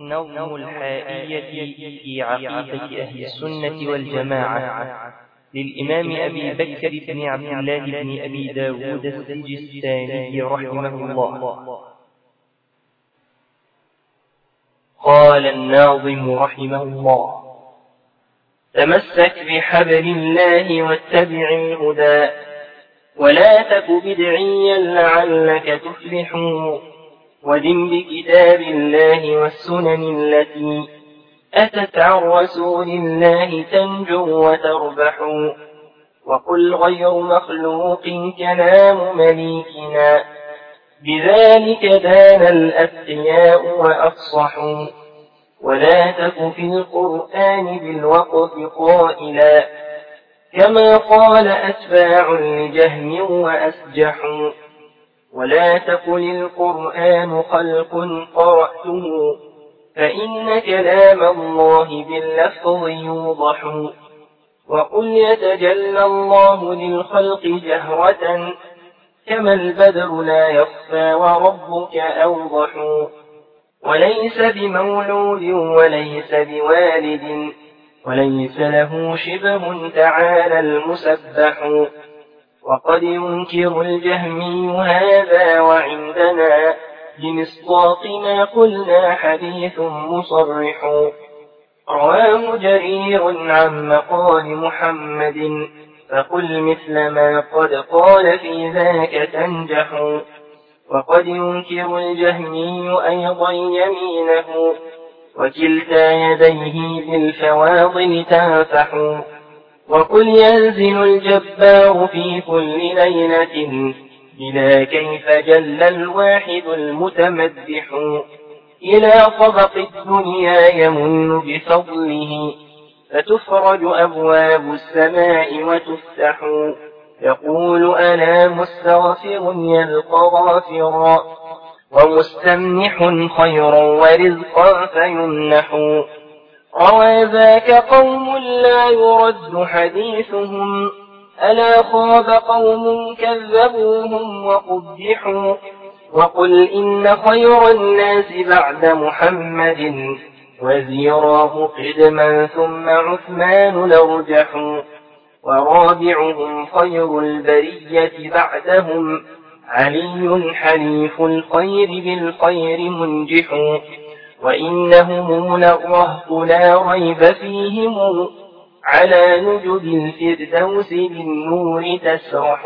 نظم الحائية في عقيدة أهل السنة والجماعة للإمام أبي بكر بن عبد الله بن أبي داود السجستاني رحمه الله. قال الناظم رحمه الله: تمسك بحبل الله واتبع الهدى، ولا تك بدعيا لعلك تفلح، ودم بكتاب الله والسنن التي أتت عن رسول الله تنجو وتربح، وقل غير مخلوق كلام مليكنا، بذلك دان الأتقياء وأفصحوا، ولا تك في القرآن بالوقف قائلا كما قال أتباع لجهم وأسجحوا، ولا تقل القرآن خلق قرأته، فإن كلام الله باللفظ يوضح، وقل يتجلى الله للخلق جهرة كما البدر لا يخفى وربك أوضح، وليس بمولود وليس بوالد وليس له شبه تعالى المسبح، وقد ينكر الجهمي هذا وعندنا بمصداق ما قلنا حديث مصرح، رواه جرير عن مقال محمد، فقل مثل ما قد قال في ذاك تنجح، وقد ينكر الجهمي أيضا يمينه، وكلتا يديه بالفواضل تنفح، وقل ينزل الجبار في كل ليلة بلا كيف جل الواحد المتمدح، إلى طبق الدنيا يمن بفضله، فتفرج أبواب السماء وتفتح، يقول أنا مستغفر يلقى غافرا، ومستمنح خيرا ورزقا فيمنح، روى ذاك قوم لا يرد حديثهم، ألا خاب قوم كذبوهم وقبحوا، وقل إن خير الناس بعد محمد وزيراه قدما ثم عثمان لرجح، ورابعهم خير البرية بعدهم علي حليف الخير بالخير منجح، وإنهم للرهط لا ريب فيهم، على نجد الفردوس بالنور تسرح،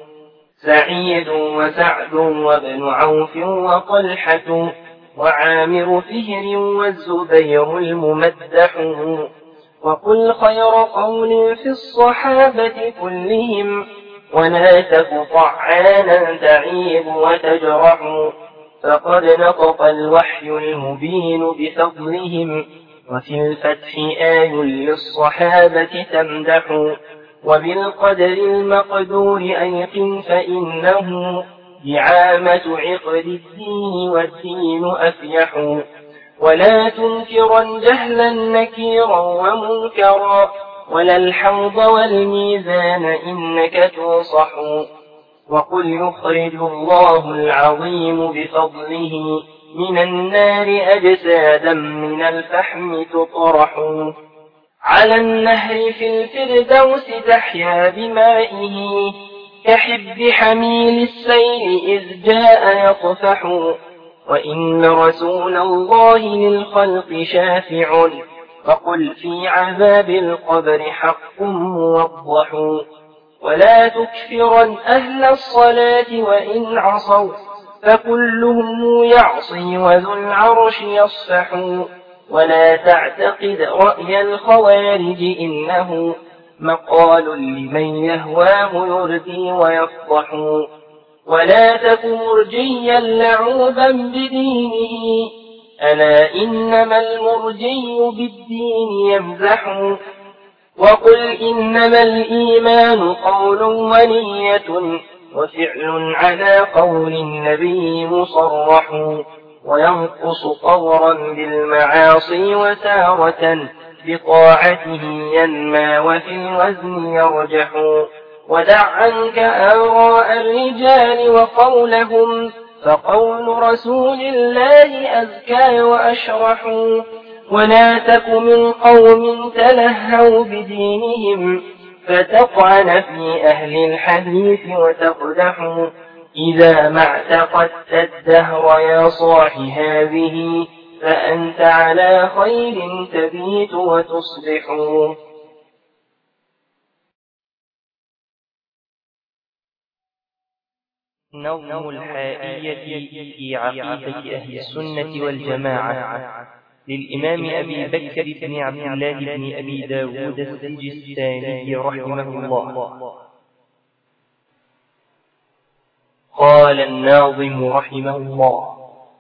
سعيد وسعد وابن عوف وطلحة وعامر فهر والزبير الممدح، وقل خير قول في الصحابة كلهم، ولا تك طعانا تعيب وتجرح، فقد نطق الوحي المبين بفضلهم، وفي الفتح آي للصحابة تمدح، وبالقدر المقدور أيقن فإنه دعامة عقد الدين والدين أفيح، ولا تنكرا جهلا نكيرا ومنكرا، ولا الحوض والميزان إنك توصح، وقل يخرج الله العظيم بفضله من النار أجسادا من الفحم تطرح، على النهر في الفردوس تحيا بمائه، كحب حميل السيل إذ جاء يطفح، وإن رسول الله للخلق شافع، فقل في عذاب القبر حق موضح، ولا تكفرا أهل الصلاة وإن عصوا، فكلهم يعصي وذو العرش يصفح، ولا تعتقد رأي الخوارج إنه مقال لمن يهواه يردي ويفضح، ولا تك مرجيا لعوبا بدينه، ألا إنما المرجي بالدين يمزح، وقل إنما الإيمان قول ونية وفعل على قول النبي مصرح، وينقص طورا بالمعاصي وتارة بطاعته ينمى وفي الوزن يرجح، ودع عنك آراء الرجال وقولهم، فقول رسول الله أزكى وأشرح. ولا تك من قوم تلهوا بدينهم فتطعن في أهل الحديث وتقدح. إذا ما اعتقدت الدهر يا صاح هذه فأنت على خير تبيت وتصبح. نظم الحائية في عقيدة أهل السنة والجماعة للإمام أبي بكر بن عبد الله بن أبي داود السجستاني رحمه الله. قال الناظم رحمه الله: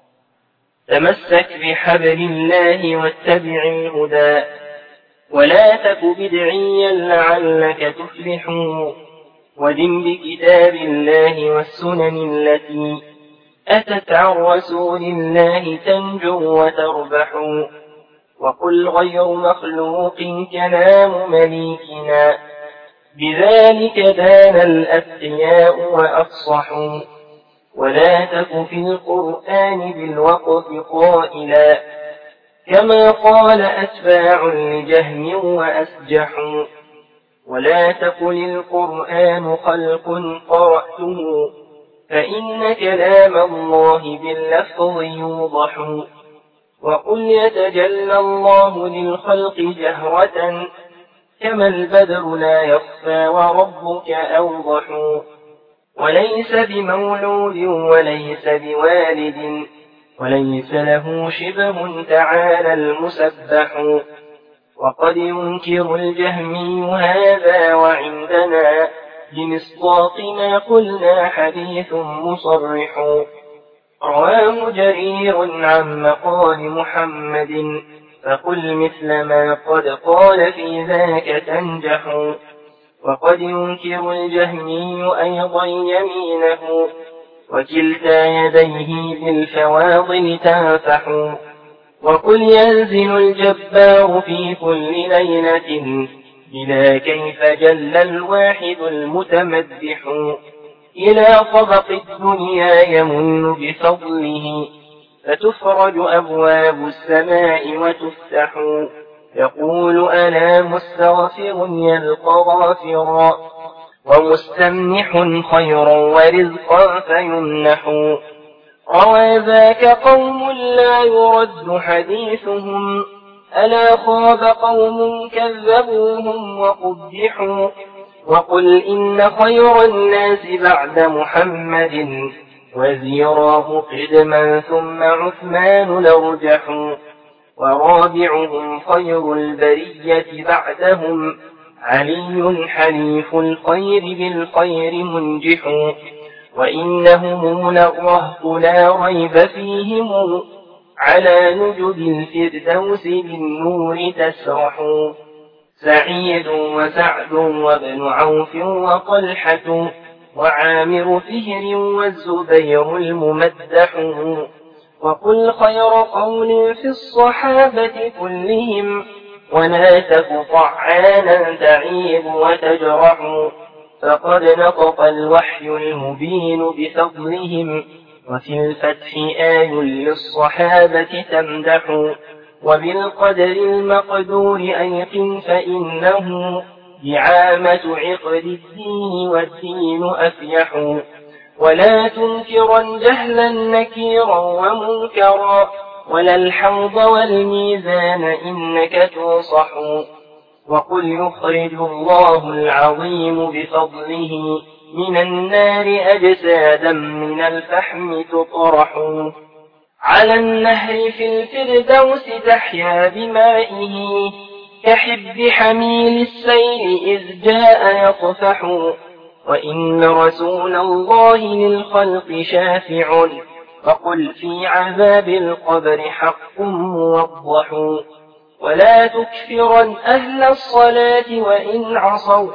تمسك بحبل الله واتبع الهدى ولا تك بدعيا لعلك تفلح. ودم بكتاب الله والسنن التي أتت عن رسول الله تنجو وتربح. وقل غير مخلوق كلام مليكنا بذلك دان الأتقياء وأفصحوا. ولا تك في القرآن بالوقف قائلا كما قال أتباع لجهم وأسجحوا. ولا تقل القرآن خلق قرأته فإن كلام الله باللفظ يوضح. وقل يتجلى الله للخلق جهرة كما البدر لا يخفى وربك أوضح. وليس بمولود وليس بوالد وليس له شبه تعالى المسبح. وقد ينكر الجهمي هذا وعندنا بمصداق ما قلنا حديث مصرح. رواه جرير عن مقال محمد فقل مثل ما قد قال في ذاك تنجح. وقد ينكر الجهمي أيضا يمينه وكلتا يديه بالفواضل تنفح. وقل ينزل الجبار في كل ليلة بلا كيف جل الواحد المتمدح. إلى طبق الدنيا يمن بفضله فتفرج أبواب السماء وتفتح. يقول أنا مستغفر يلقى غافرا ومستمنح خيرا ورزقا فيمنح. روى ذاك قوم لا يرد حديثهم ألا خاب قوم كذبوهم وقبحوا. وقل إن خير الناس بعد محمد وزيراه قدما ثم عثمان لرجح. ورابعهم خير البرية بعدهم علي حليف الخير بالخير منجح. وإنهم للرهط لا ريب فيهم على نجب الفردوس بالنور تسرح. سعيد وسعد وابن عوف وطلحة وعامر فهر والزبير الممدح. وقل خير قول في الصحابة كلهم ولا تك طعانا تعيب وتجرح. فقد نطق الوحي المبين بفضلهم وفي الفتح آي للصحابة تمدح. وبالقدر المقدور أيقن فإنه دعامة عقد الدين والدين أفيح. ولا تنكرا جهلا نكيرا ومنكرا ولا الحوض والميزان إنك توصح. وقل يخرج الله العظيم بفضله من النار أجسادا من الفحم تطرح. على النهر في الفردوس تحيا بمائه كحب حميل السيل إذ جاء يطفح. وإن رسول الله للخلق شافع فقل في عذاب القبر حق موضح. ولا تكفرا أهل الصلاة وإن عصوا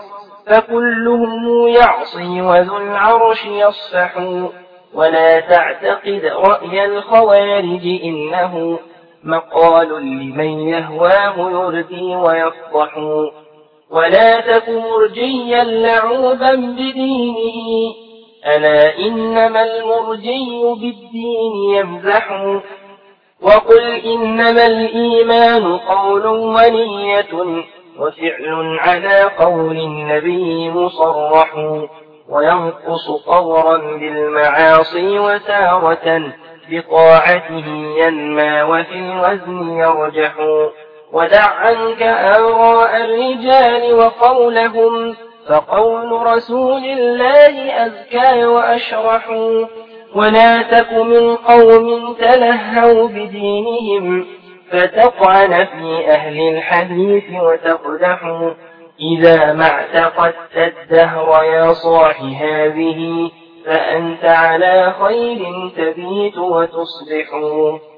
فكلهم يعصي وذو العرش يصفح. ولا تعتقد رأي الخوارج إنه مقال لمن يهواه يردي ويفضح. ولا تك مرجيا لعوبا بدينه ألا إنما المرجي بالدين يمزح وقل إنما الإيمان قول ونية وفعل على قول النبي مصرح وينقص طورا بالمعاصي وتارة بطاعته ينمى وفي الوزن يرجح ودع عنك آراء الرجال وقولهم فقول رسول الله أزكى وأشرح ولا تك من قوم تلهوا بدينهم فتطعن في أهل الحديث وتقدح إذا ما اعتقدت الدهر يا صاح هذه فأنت على خير تبيت وتصبح